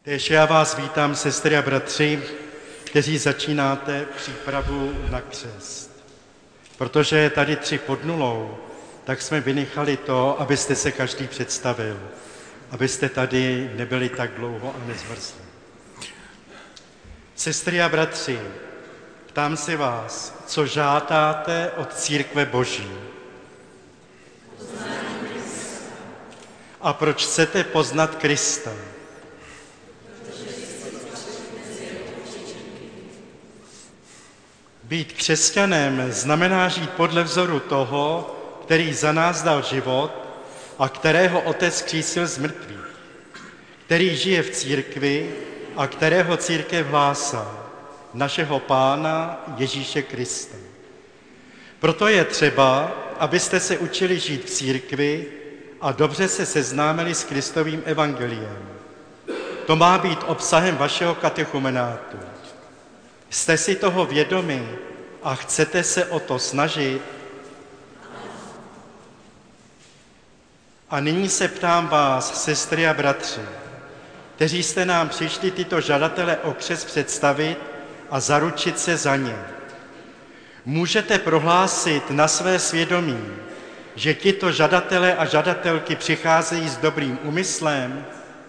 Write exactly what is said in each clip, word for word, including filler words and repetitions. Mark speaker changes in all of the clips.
Speaker 1: Ještě já vás vítám, sestry a bratři, kteří začínáte přípravu na křest. Protože je tady tři pod nulou, tak jsme vynechali to, abyste se každý představil, abyste tady nebyli tak dlouho a nezmrzli. Sestry a bratři, ptám se vás, co žádáte od církve Boží? A proč chcete poznat Krista? Být křesťanem znamená žít podle vzoru toho, který za nás dal život a kterého Otec vzkřísil z mrtvých, který žije v církvi a kterého církev hlásá, našeho Pána Ježíše Krista. Proto je třeba, abyste se učili žít v církvi a dobře se seznámili s Kristovým evangeliem. To má být obsahem vašeho katechumenátu. Jste si toho vědomi a chcete se o to snažit? A nyní se ptám vás, sestry a bratři, kteří jste nám přišli tyto žadatele o křest představit a zaručit se za ně. Můžete prohlásit na své svědomí, že tito žadatelé a žadatelky přicházejí s dobrým úmyslem?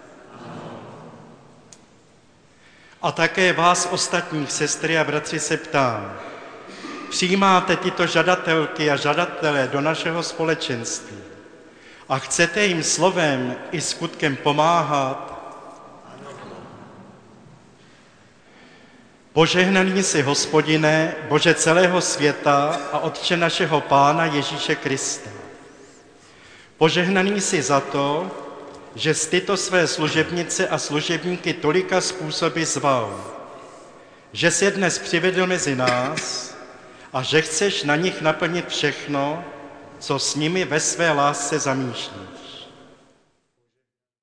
Speaker 1: A také vás ostatních, sestry a bratři, se ptám, přijímáte tyto žadatelky a žadatele do našeho společenství a chcete jim slovem i skutkem pomáhat? Požehnaný jsi, Hospodine, Bože celého světa a Otče našeho Pána Ježíše Krista. Požehnaný jsi za to, že jsi tyto své služebnice a služebníky tolika způsoby zval, že jsi je dnes přivedl mezi nás a že chceš na nich naplnit všechno, co s nimi ve své lásce zamýšlíš.